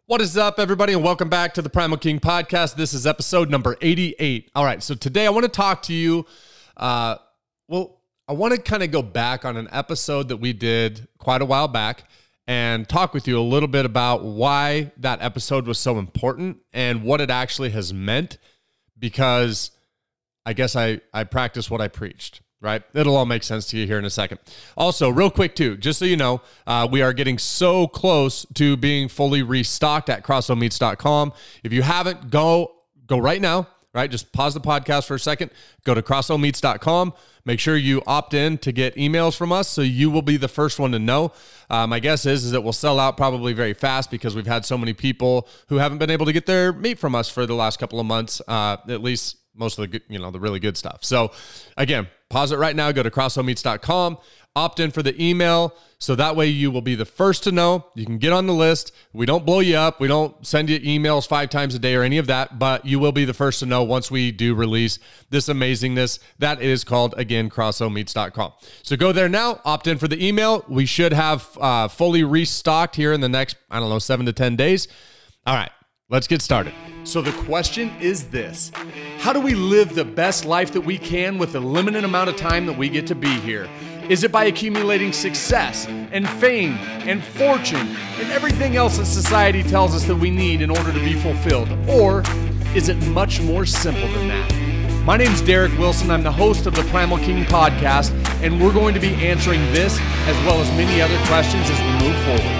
What is up, everybody, and welcome back to the Primal King Podcast. This is episode number 88. All right, so today I want to talk to you, I want to kind of go back on an episode that we did quite a while back and talk with you a little bit about why that episode was so important and what it actually has meant, because I guess I practiced what I preached. Right? It'll all make sense to you here in a second. Also, real quick too, just so you know, we are getting so close to being fully restocked at crossomeats.com. If you haven't, go right now, right? Just pause the podcast for a second, go to crossomeats.com. Make sure you opt in to get emails from us so you will be the first one to know. My guess is that we'll sell out probably very fast because we've had so many people who haven't been able to get their meat from us for the last couple of months, at least most of the, the really good stuff. So again, pause it right now, go to crossomeats.com, opt in for the email, so that way you will be the first to know. You can get on the list. We don't blow you up. We don't send you emails 5 times a day or any of that, but you will be the first to know once we do release this amazingness that is called, again, crossomeats.com. So go there now, opt in for the email. We should have fully restocked here in the next, 7 to 10 days. All right, let's get started. So the question is this: how do we live the best life that we can with the limited amount of time that we get to be here? Is it by accumulating success and fame and fortune and everything else that society tells us that we need in order to be fulfilled? Or is it much more simple than that? My name's Derek Wilson. I'm the host of the Primal King Podcast, and we're going to be answering this as well as many other questions as we move forward.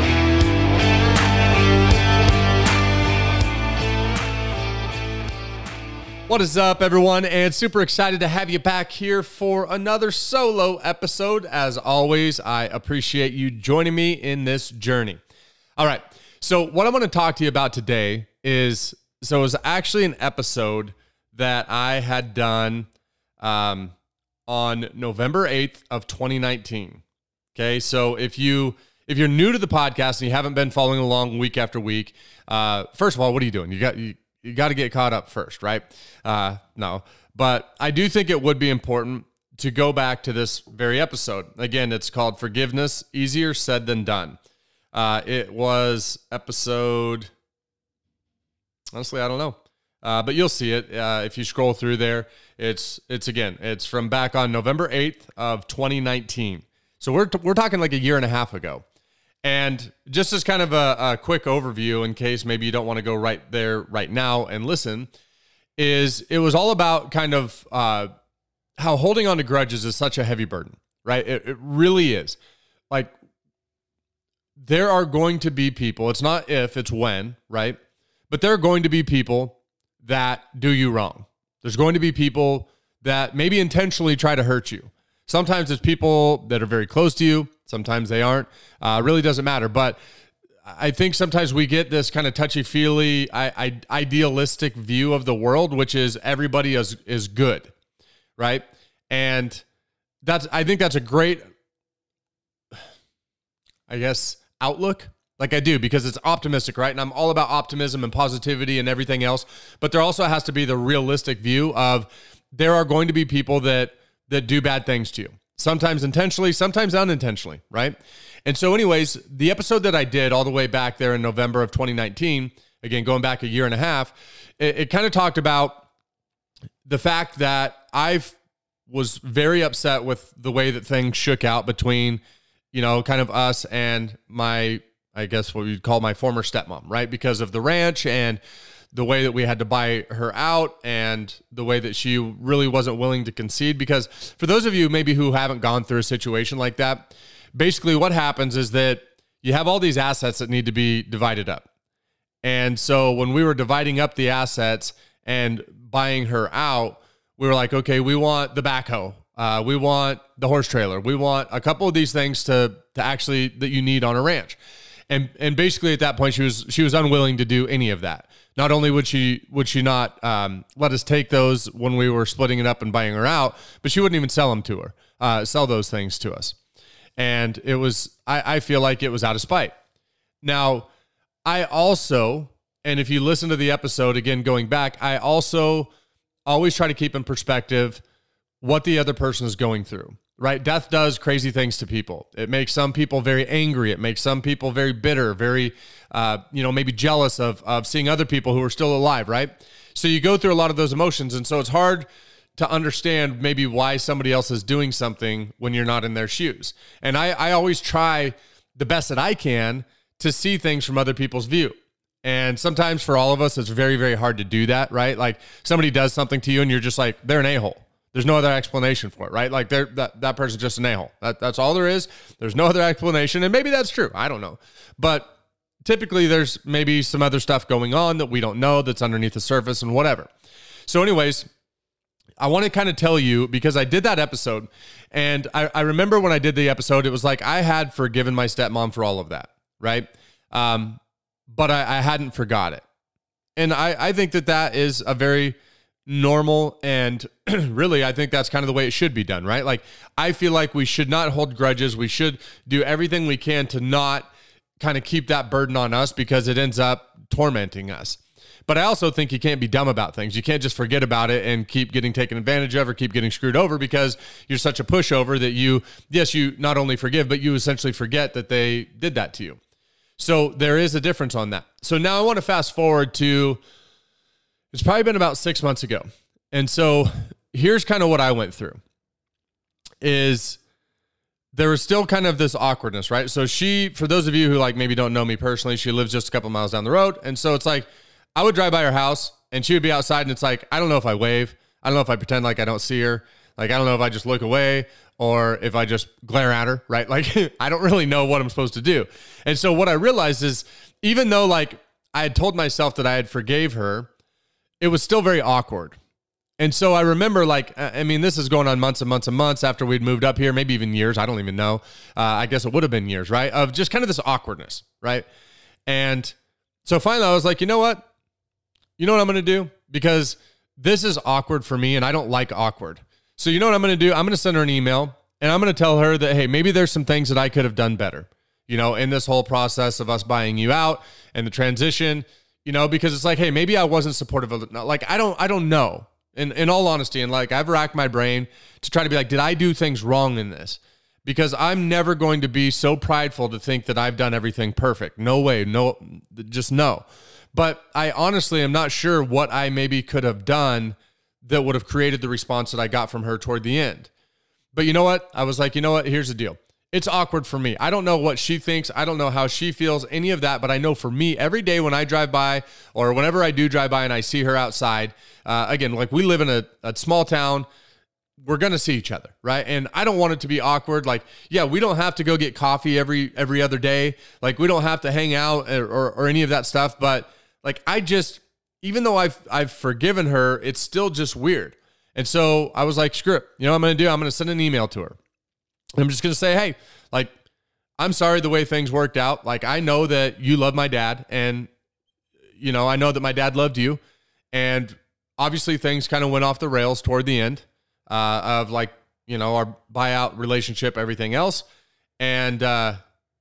What is up, everyone? And super excited to have you back here for another solo episode. As always, I appreciate you joining me in this journey. All right, so what I want to talk to you about today is, it was actually an episode that I had done on November 8th of 2019. Okay, so if you're new to the podcast and you haven't been following along week after week, first of all, what are you doing? You got to get caught up first, right? No, but I do think it would be important to go back to this very episode. Again, it's called Forgiveness, Easier Said Than Done. It was episode, honestly, I don't know. But you'll see it if you scroll through there. It's from back on November 8th of 2019. So we're talking like a year and a half ago. And just as kind of a quick overview, in case maybe you don't want to go right there right now and listen, it was all about kind of how holding on to grudges is such a heavy burden, right? It really is. Like, there are going to be people, it's not if, it's when, right? But there are going to be people that do you wrong. There's going to be people that maybe intentionally try to hurt you. Sometimes it's people that are very close to you. Sometimes they aren't. Really doesn't matter. But I think sometimes we get this kind of touchy-feely, idealistic view of the world, which is everybody is good, right? And I think that's a great, outlook. Like, I do, because it's optimistic, right? And I'm all about optimism and positivity and everything else. But there also has to be the realistic view of there are going to be people that do bad things to you. Sometimes intentionally, sometimes unintentionally, right? And so anyways, the episode that I did all the way back there in November of 2019, again, going back a year and a half, it kind of talked about the fact that I was very upset with the way that things shook out between, kind of us and my, I guess what you'd call my former stepmom, right? Because of the ranch and the way that we had to buy her out and the way that she really wasn't willing to concede. Because for those of you maybe who haven't gone through a situation like that, basically what happens is that you have all these assets that need to be divided up. And so when we were dividing up the assets and buying her out, we were like, okay, we want the backhoe. We want the horse trailer. We want a couple of these things to actually that you need on a ranch. And basically at that point, she was unwilling to do any of that. Not only would she not let us take those when we were splitting it up and buying her out, but she wouldn't even sell them to her, sell those things to us. And it was, I feel like it was out of spite. Now, I also, and if you listen to the episode, again, going back, I also always try to keep in perspective what the other person is going through. right? Death does crazy things to people. It makes some people very angry. It makes some people very bitter, very, maybe jealous of seeing other people who are still alive, right? So you go through a lot of those emotions. And so it's hard to understand maybe why somebody else is doing something when you're not in their shoes. And I always try the best that I can to see things from other people's view. And sometimes for all of us, it's very, very hard to do that, right? Like somebody does something to you and you're just like, they're an a-hole. There's no other explanation for it, right? Like that person's just an a-hole. That's all there is. There's no other explanation. And maybe that's true. I don't know. But typically there's maybe some other stuff going on that we don't know that's underneath the surface and whatever. So anyways, I want to kind of tell you, because I did that episode and I remember when I did the episode, it was like I had forgiven my stepmom for all of that, right? But I hadn't forgot it. And I think that is a very normal and really, I think that's kind of the way it should be done, right? Like, I feel like we should not hold grudges. We should do everything we can to not kind of keep that burden on us because it ends up tormenting us. But I also think you can't be dumb about things. You can't just forget about it and keep getting taken advantage of or keep getting screwed over because you're such a pushover that you not only forgive, but you essentially forget that they did that to you. So there is a difference on that. So now I want to fast forward to, it's probably been about 6 months ago. And so here's kind of what I went through is there was still kind of this awkwardness, right? So she, for those of you who like maybe don't know me personally, she lives just a couple miles down the road. And so it's like, I would drive by her house and she would be outside and it's like, I don't know if I wave. I don't know if I pretend like I don't see her. Like, I don't know if I just look away or if I just glare at her, right? Like, I don't really know what I'm supposed to do. And so what I realized is even though like I had told myself that I had forgave her, it was still very awkward. And so I remember like, I mean, this is going on months and months and months after we'd moved up here, maybe even years. I don't even know. I guess it would have been years, right? Of just kind of this awkwardness, right? And so finally I was like, you know what I'm going to do? Because this is awkward for me and I don't like awkward. So you know what I'm going to do? I'm going to send her an email and I'm going to tell her that, hey, maybe there's some things that I could have done better, in this whole process of us buying you out and the transition, because it's like, hey, maybe I wasn't supportive of it. Like, I don't know. In all honesty, and like I've racked my brain to try to be like, did I do things wrong in this? Because I'm never going to be so prideful to think that I've done everything perfect. No way. No, just no. But I honestly am not sure what I maybe could have done that would have created the response that I got from her toward the end. But you know what? I was like, you know what? Here's the deal. It's awkward for me. I don't know what she thinks. I don't know how she feels, any of that. But I know for me, every day when I drive by or whenever I do drive by and I see her outside, again, like we live in a small town, we're going to see each other, right? And I don't want it to be awkward. Like, yeah, we don't have to go get coffee every other day. Like, we don't have to hang out or any of that stuff. But like, even though I've forgiven her, it's still just weird. And so I was like, screw it. You know what I'm going to do? I'm going to send an email to her. I'm just going to say, hey, like, I'm sorry the way things worked out. Like, I know that you love my dad and, I know that my dad loved you. And obviously things kind of went off the rails toward the end of like, our buyout relationship, everything else. And, kind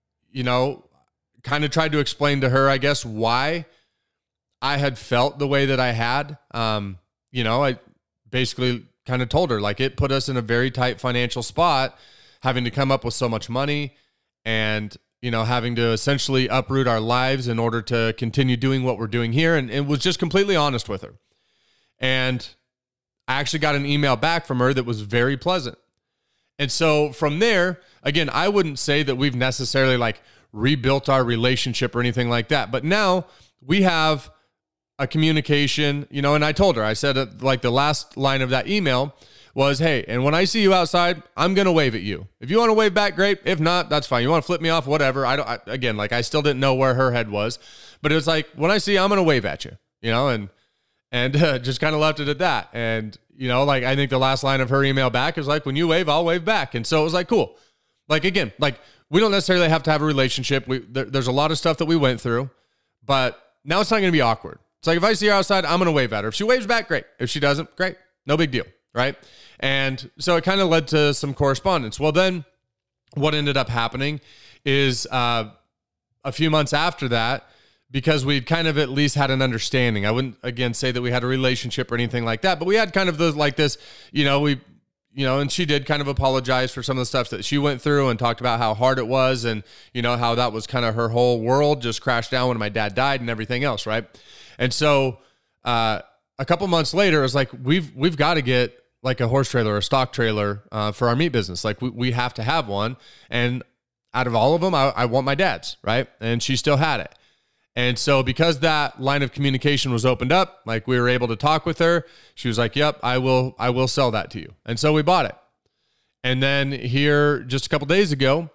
of tried to explain to her, I guess, why I had felt the way that I had. I basically kind of told her, like, it put us in a very tight financial spot, having to come up with so much money and, having to essentially uproot our lives in order to continue doing what we're doing here. And it was just completely honest with her. And I actually got an email back from her that was very pleasant. And so from there, again, I wouldn't say that we've necessarily like rebuilt our relationship or anything like that. But now we have a communication, and I told her, I said, like the last line of that email was, hey, and when I see you outside, I'm going to wave at you. If you want to wave back, great. If not, that's fine. You want to flip me off, whatever. I still didn't know where her head was, but it was like, when I see you, I'm going to wave at you, and just kind of left it at that. And, like, I think the last line of her email back is like, when you wave, I'll wave back. And so it was like, cool. Like, again, like, we don't necessarily have to have a relationship. There's a lot of stuff that we went through, but now it's not going to be awkward. It's like, if I see her outside, I'm going to wave at her. If she waves back, great. If she doesn't, great. No big deal, right? And so it kind of led to some correspondence. Well, then what ended up happening is a few months after that, because we'd kind of at least had an understanding. I wouldn't, again, say that we had a relationship or anything like that, but we had kind of this, and she did kind of apologize for some of the stuff that she went through and talked about how hard it was and, how that was kind of her whole world just crashed down when my dad died and everything else, right? And so a couple months later, it was like, we've got to get like a horse trailer or a stock trailer for our meat business. Like we have to have one. And out of all of them, I want my dad's, right? And she still had it. And so because that line of communication was opened up, like we were able to talk with her, she was like, yep, I will sell that to you. And so we bought it. And then here just a couple days ago,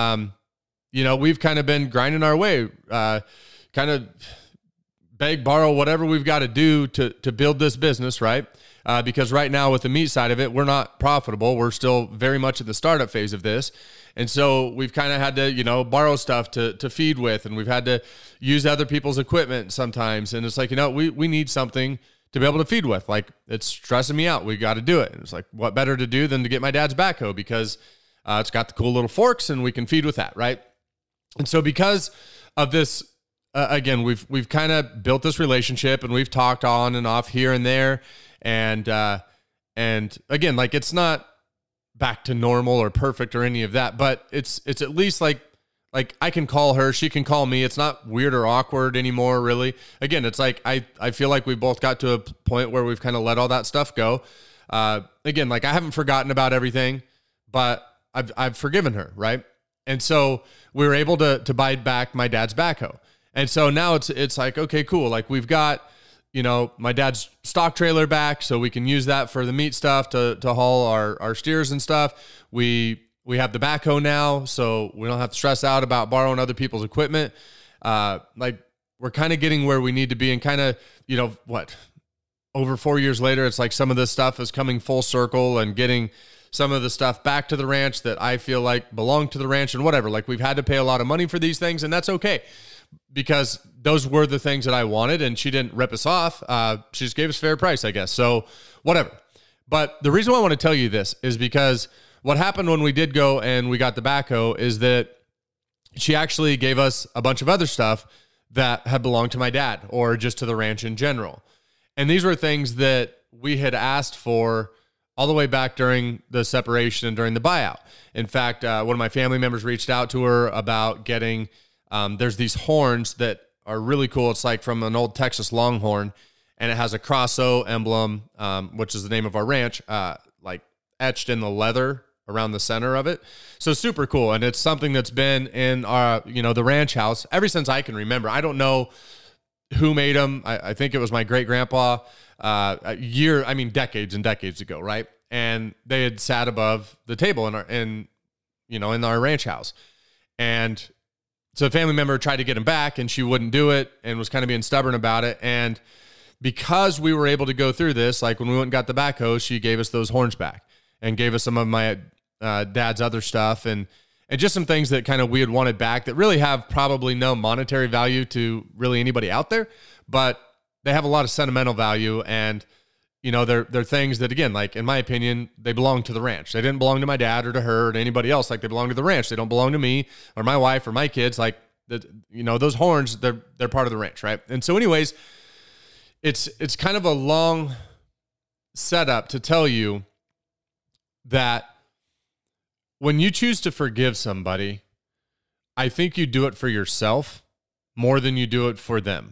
we've kind of been grinding our way, kind of beg, borrow, whatever we've got to do to build this business, right? Because right now with the meat side of it, we're not profitable. We're still very much in the startup phase of this. And so we've kind of had to, borrow stuff to feed with, and we've had to use other people's equipment sometimes. And it's like, we need something to be able to feed with. Like, it's stressing me out. We got to do it. And it's like, what better to do than to get my dad's backhoe, because it's got the cool little forks and we can feed with that, right? And so because of this, again, we've kind of built this relationship, and we've talked on and off here and there. And again, like, it's not back to normal or perfect or any of that, but it's at least like I can call her, she can call me. It's not weird or awkward anymore, really. Again, it's like, I feel like we both got to a point where we've kind of let all that stuff go. Again, like, I haven't forgotten about everything, but I've forgiven her. Right. And so we were able to buy back my dad's backhoe. And so now it's like, okay, cool. Like, we've got, my dad's stock trailer back, so we can use that for the meat stuff to haul our steers and stuff. We have the backhoe now, so we don't have to stress out about borrowing other people's equipment. Like, we're kind of getting where we need to be, and kind of, over 4 years later, it's like some of this stuff is coming full circle and getting some of the stuff back to the ranch that I feel like belonged to the ranch and whatever. Like, we've had to pay a lot of money for these things, and that's okay, because those were the things that I wanted, and she didn't rip us off. She just gave us fair price, I guess. So whatever. But the reason why I want to tell you this is because what happened when we did go and we got the backhoe is that she actually gave us a bunch of other stuff that had belonged to my dad, or just to the ranch in general. And these were things that we had asked for all the way back during the separation and during the buyout. In fact, one of my family members reached out to her about getting, there's these horns that are really cool. It's like from an old Texas Longhorn, and it has a Crosso emblem, which is the name of our ranch, like etched in the leather around the center of it. So super cool. And it's something that's been in our, the ranch house ever since I can remember. I don't know who made them. I think it was my great grandpa, decades and decades ago. Right. And they had sat above the table in our ranch house. And so a family member tried to get him back, and she wouldn't do it and was kind of being stubborn about it. And because we were able to go through this, like when we went and got the backhoe, she gave us those horns back and gave us some of my dad's other stuff and just some things that kind of we had wanted back that really have probably no monetary value to really anybody out there, but they have a lot of sentimental value. And, they're things that, again, like in my opinion, they belong to the ranch. They didn't belong to my dad or to her or to anybody else. Like, they belong to the ranch. They don't belong to me or my wife or my kids. Like, those horns, they're part of the ranch. Right. And so anyways, it's kind of a long setup to tell you that when you choose to forgive somebody, I think you do it for yourself more than you do it for them.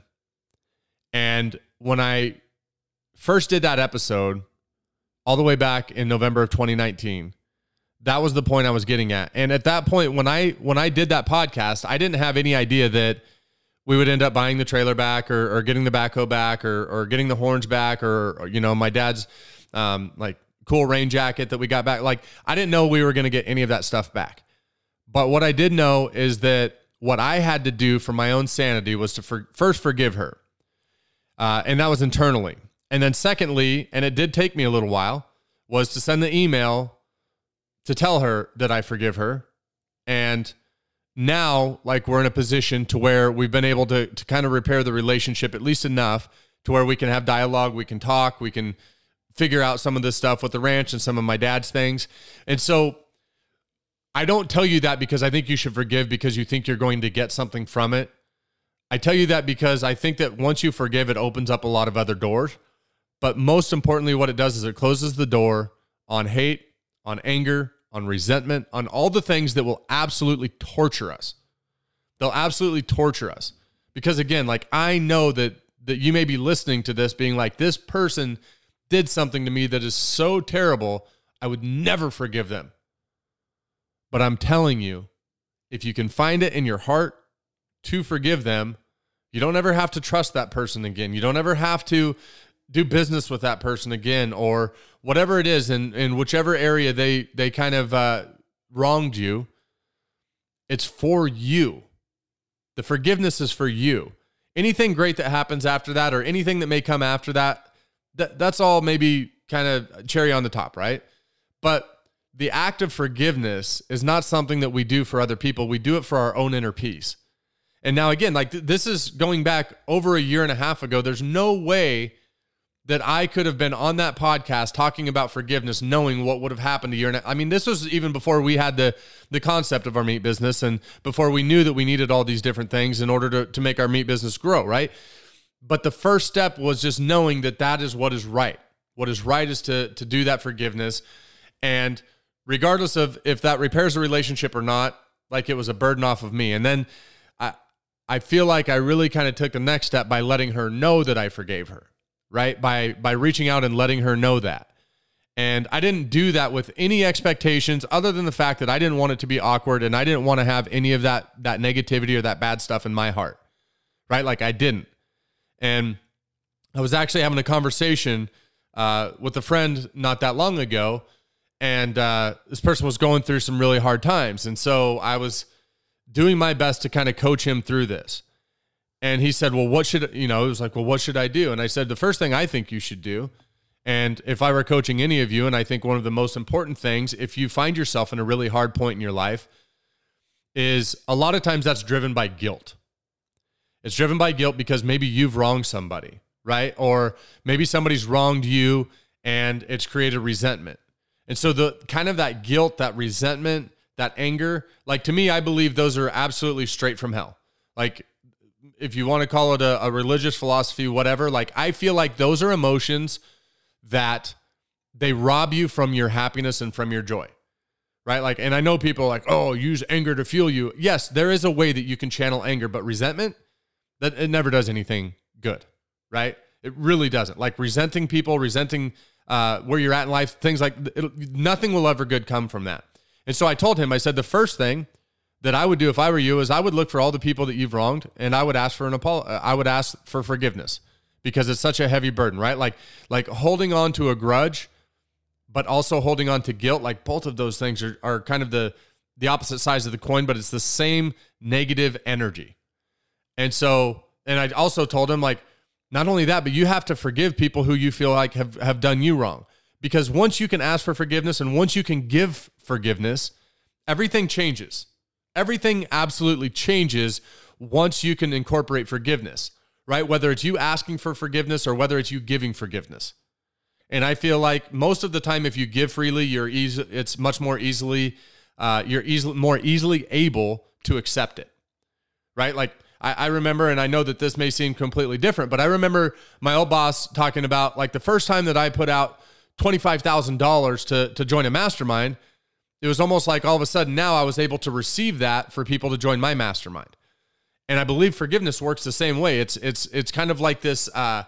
And when I first did that episode all the way back in November of 2019, that was the point I was getting at. And at that point, when I did that podcast, I didn't have any idea that we would end up buying the trailer back or getting the backhoe back or getting the horns back or my dad's like cool rain jacket that we got back. Like, I didn't know we were going to get any of that stuff back. But what I did know is that what I had to do for my own sanity was to first forgive her. And that was internally. And then secondly, and it did take me a little while, was to send the email to tell her that I forgive her. And now, like, we're in a position to where we've been able to kind of repair the relationship at least enough to where we can have dialogue, we can talk, we can figure out some of this stuff with the ranch and some of my dad's things. And so I don't tell you that because I think you should forgive because you think you're going to get something from it. I tell you that because I think that once you forgive, it opens up a lot of other doors. But most importantly, what it does is it closes the door on hate, on anger, on resentment, on all the things that will absolutely torture us. They'll absolutely torture us. Because again, like I know that you may be listening to this being like, this person did something to me that is so terrible, I would never forgive them. But I'm telling you, if you can find it in your heart to forgive them, you don't ever have to trust that person again. You don't ever have to do business with that person again, or whatever it is in whichever area they kind of wronged you. It's for you. The forgiveness is for you. Anything great that happens after that, or anything that may come after that's all maybe kind of cherry on the top, right? But the act of forgiveness is not something that we do for other people. We do it for our own inner peace. And now again, like this is going back over a year and a half ago. There's no way that I could have been on that podcast talking about forgiveness, knowing what would have happened a year and a half. I mean, this was even before we had the concept of our meat business, and before we knew that we needed all these different things in order to make our meat business grow, right? But the first step was just knowing that is what is right. What is right is to do that forgiveness. And regardless of if that repairs a relationship or not, like it was a burden off of me. And then I feel like I really kind of took the next step by letting her know that I forgave her, right? By reaching out and letting her know that. And I didn't do that with any expectations other than the fact that I didn't want it to be awkward, and I didn't want to have any of that negativity or that bad stuff in my heart, right? Like I didn't. And I was actually having a conversation with a friend not that long ago, and this person was going through some really hard times. And so I was doing my best to kind of coach him through this. And he said, well, what should I do? And I said, the first thing I think you should do, and if I were coaching any of you, and I think one of the most important things, if you find yourself in a really hard point in your life, is a lot of times that's driven by guilt. It's driven by guilt because maybe you've wronged somebody, right? Or maybe somebody's wronged you and it's created resentment. And so the kind of that guilt, that resentment, that anger, like to me, I believe those are absolutely straight from hell. Like if you want to call it a religious philosophy, whatever, like I feel like those are emotions that they rob you from your happiness and from your joy, right? Like, and I know people are like, oh, use anger to fuel you. Yes, there is a way that you can channel anger, but resentment, that it never does anything good, right? It really doesn't. Like resenting people, resenting where you're at in life, things like nothing will ever good come from that. And so I told him, I said, the first thing that I would do if I were you is I would look for all the people that you've wronged, and I would ask for I would ask for forgiveness, because it's such a heavy burden, right? Like holding on to a grudge, but also holding on to guilt. Like both of those things are kind of the opposite sides of the coin, but it's the same negative energy. And so, and I also told him, like, not only that, but you have to forgive people who you feel like have done you wrong. Because once you can ask for forgiveness and once you can give forgiveness, everything changes. Everything absolutely changes once you can incorporate forgiveness, right? Whether it's you asking for forgiveness or whether it's you giving forgiveness. And I feel like most of the time, if you give freely, it's much more easily, more easily able to accept it, right? Like I remember, and I know that this may seem completely different, but I remember my old boss talking about like the first time that I put out $25,000 to join a mastermind, it was almost like all of a sudden now I was able to receive that for people to join my mastermind. And I believe forgiveness works the same way. It's kind of like this,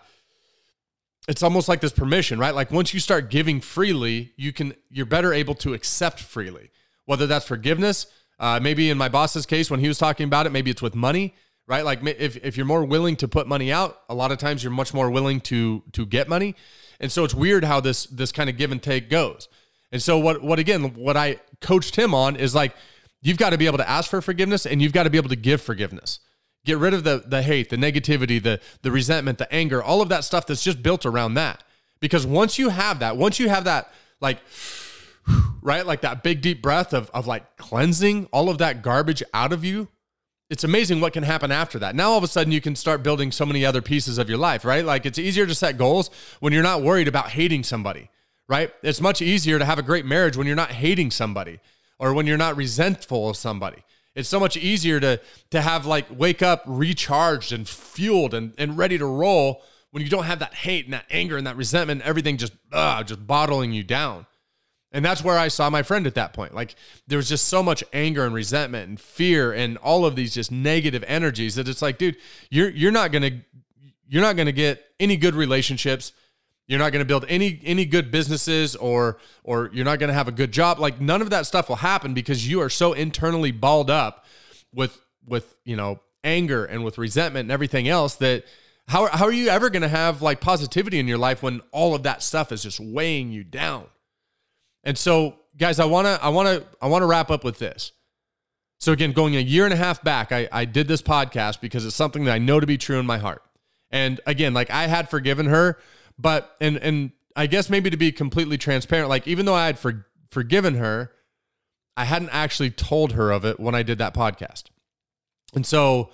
it's almost like this permission, right? Like once you start giving freely, you're better able to accept freely, whether that's forgiveness. Maybe in my boss's case, when he was talking about it, maybe it's with money, right? Like if you're more willing to put money out, a lot of times you're much more willing to get money. And so it's weird how this kind of give and take goes. And so what I coached him on is like, you've got to be able to ask for forgiveness and you've got to be able to give forgiveness. Get rid of the hate, the negativity, the resentment, the anger, all of that stuff that's just built around that. Because once you have that, like, right, like that big deep breath of like cleansing all of that garbage out of you, it's amazing what can happen after that. Now, all of a sudden you can start building so many other pieces of your life, right? Like it's easier to set goals when you're not worried about hating somebody, right? It's much easier to have a great marriage when you're not hating somebody or when you're not resentful of somebody. It's so much easier to have like wake up recharged and fueled and ready to roll when you don't have that hate and that anger and that resentment, and everything just bottling you down. And that's where I saw my friend at that point. Like there was just so much anger and resentment and fear and all of these just negative energies that it's like, dude, you're not going to get any good relationships. You're not going to build any good businesses or you're not going to have a good job. Like none of that stuff will happen because you are so internally balled up with anger and with resentment and everything else that how are you ever going to have like positivity in your life when all of that stuff is just weighing you down? And so, guys, I want to wrap up with this. So again, going a year and a half back, I did this podcast because it's something that I know to be true in my heart. And again, like I had forgiven her, but and I guess maybe to be completely transparent, like even though I had forgiven her, I hadn't actually told her of it when I did that podcast. And so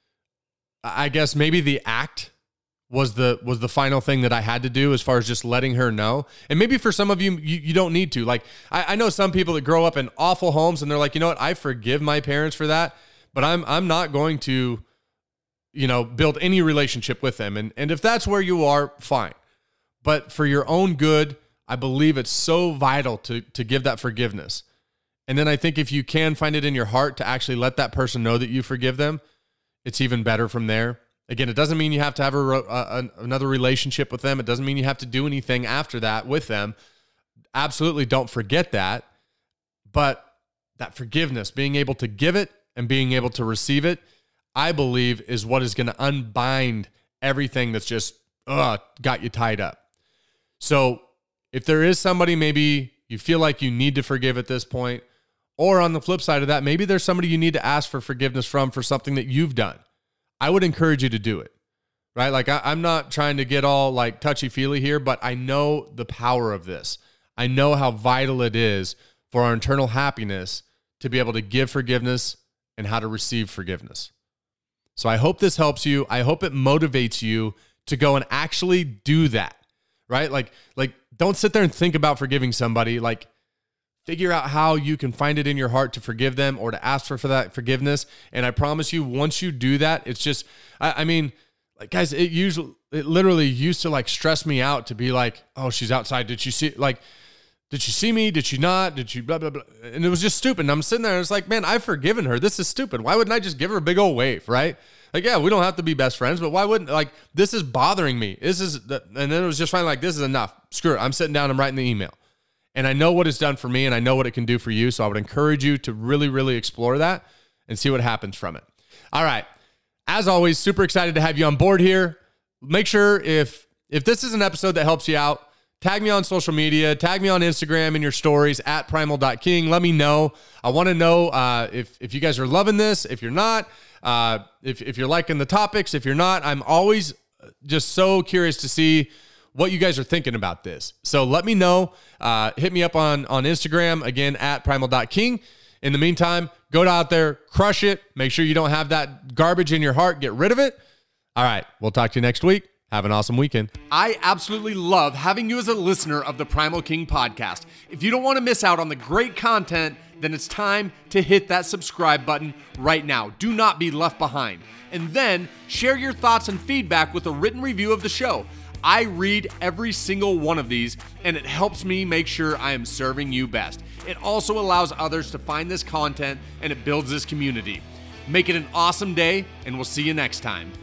I guess maybe the act was the final thing that I had to do as far as just letting her know. And maybe for some of you don't need to. Like I know some people that grow up in awful homes and they're like, you know what, I forgive my parents for that, but I'm not going to, build any relationship with them. And if that's where you are, fine. But for your own good, I believe it's so vital to give that forgiveness. And then I think if you can find it in your heart to actually let that person know that you forgive them, it's even better from there. Again, it doesn't mean you have to have another relationship with them. It doesn't mean you have to do anything after that with them. Absolutely don't forget that. But that forgiveness, being able to give it and being able to receive it, I believe is what is going to unbind everything that's just got you tied up. So if there is somebody maybe you feel like you need to forgive at this point, or on the flip side of that, maybe there's somebody you need to ask for forgiveness from for something that you've done, I would encourage you to do it, right? Like I'm not trying to get all like touchy-feely here, but I know the power of this. I know how vital it is for our internal happiness to be able to give forgiveness and how to receive forgiveness. So I hope this helps you. I hope it motivates you to go and actually do that, right? Like don't sit there and think about forgiving somebody. Like figure out how you can find it in your heart to forgive them or to ask for that forgiveness. And I promise you, once you do that, it's just, I mean, like guys, it literally used to like stress me out to be like, oh, she's outside. Did she see me? Did she not? Did she blah, blah, blah. And it was just stupid. And I'm sitting there and it's like, man, I've forgiven her. This is stupid. Why wouldn't I just give her a big old wave, right? Like, yeah, we don't have to be best friends, but why wouldn't, like, this is bothering me. And then it was just finally like, this is enough. Screw it. I'm sitting down, I'm writing the email. And I know what it's done for me and I know what it can do for you. So I would encourage you to really, really explore that and see what happens from it. All right. As always, super excited to have you on board here. Make sure if this is an episode that helps you out, tag me on social media, tag me on Instagram in your stories at primal.king. Let me know. I want to know if you guys are loving this, if you're not, if you're liking the topics, if you're not. I'm always just so curious to see what you guys are thinking about this. So let me know. Hit me up on Instagram, again, at primal.king. In the meantime, go out there, crush it. Make sure you don't have that garbage in your heart. Get rid of it. All right. We'll talk to you next week. Have an awesome weekend. I absolutely love having you as a listener of the Primal King podcast. If you don't want to miss out on the great content, then it's time to hit that subscribe button right now. Do not be left behind. And then share your thoughts and feedback with a written review of the show. I read every single one of these, and it helps me make sure I am serving you best. It also allows others to find this content, and it builds this community. Make it an awesome day, and we'll see you next time.